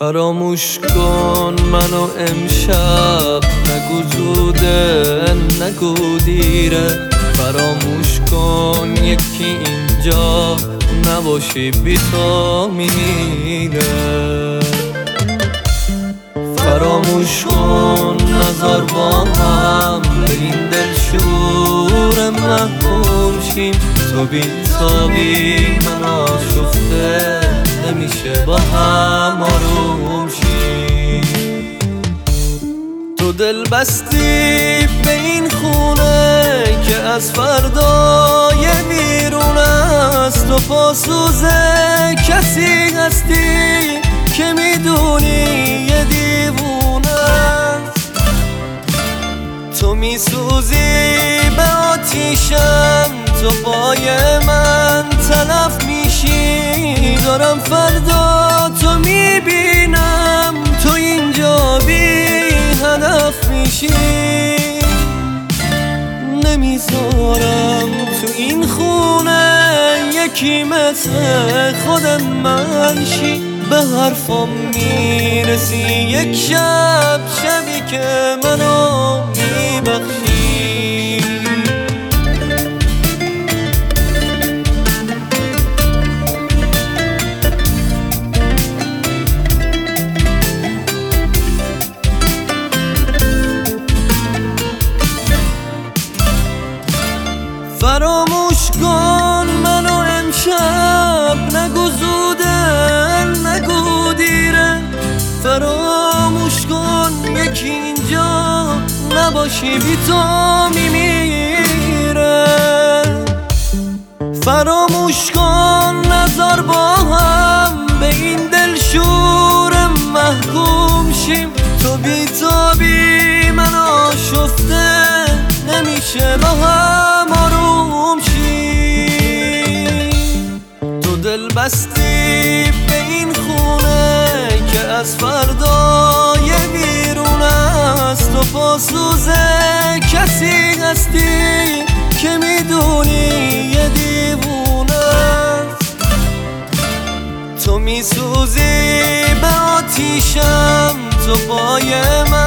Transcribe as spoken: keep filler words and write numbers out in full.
فراموش کن منو امشب، نگو زوده نگو دیره. فراموش کن یکی اینجا نباشی بی تو میمیره. فراموش کن نزار با هم به این دلشور محکوم شیم. تو بی تو بی من آشفته نمیشه با هم آروم شیم. تو دل بستی به این خونه که از فردای بیرون است. تو پاسوزه کسی هستی که میدونی یه دیوونه است. تو میسوزی به آتیشم، تو پای من تلف میشی. دارم فردا تو میبینم تو اینجا بی هدف میشی. نمیذارم تو این خونه یکی مثل خود من شی. به حرفم میرسی یک شب، شبی که منو میبخشی. فراموش کن منو امشب، نگو زوده نگو دیره. فراموش کن یکی اینجا نباشی بی تو میمیره. فراموش کن نزار با هم به این دلشور محکوم شیم. تو بی تو بی من آشفته نمیشه با هم آروم شیم. تو دل بستی به این خونه که از فردای بیرون است. تو پاسوزه کسی هستی که میدونی یه دیوونه است. تو میسوزی به آتیشم، تو پای من